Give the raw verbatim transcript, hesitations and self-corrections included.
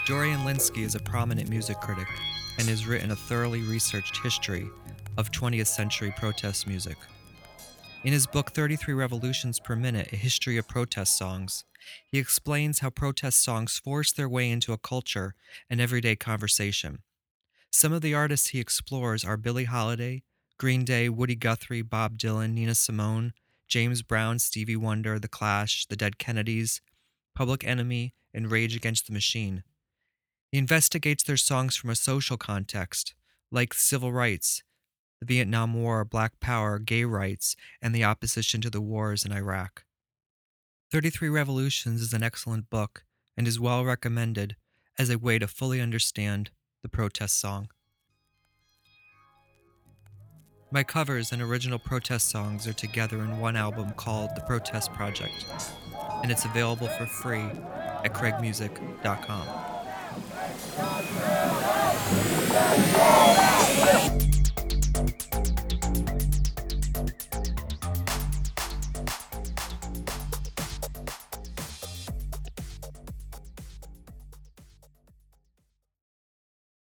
Dorian Lynskey is a prominent music critic and has written a thoroughly researched history of twentieth century protest music. In his book thirty-three Revolutions Per Minute, A History of Protest Songs, he explains how protest songs force their way into a culture and everyday conversation. Some of the artists he explores are Billie Holiday, Green Day, Woody Guthrie, Bob Dylan, Nina Simone, James Brown, Stevie Wonder, The Clash, The Dead Kennedys, Public Enemy, and Rage Against the Machine. He investigates their songs from a social context, like civil rights, the Vietnam War, Black Power, gay rights, and the opposition to the wars in Iraq. thirty-three Revolutions is an excellent book and is well recommended as a way to fully understand the protest song. My covers and original protest songs are together in one album called The Protest Project, and it's available for free at craig music dot com.